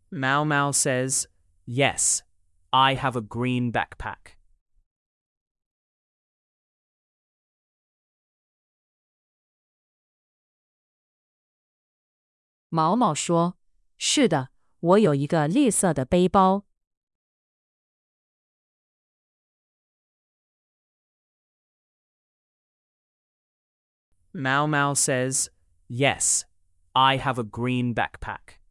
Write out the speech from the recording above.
Mao Mao says, Yes, I have a green backpack. 毛毛说：是的，我有一个绿色的背包。 Mao Mao says, Yes, I have a green backpack.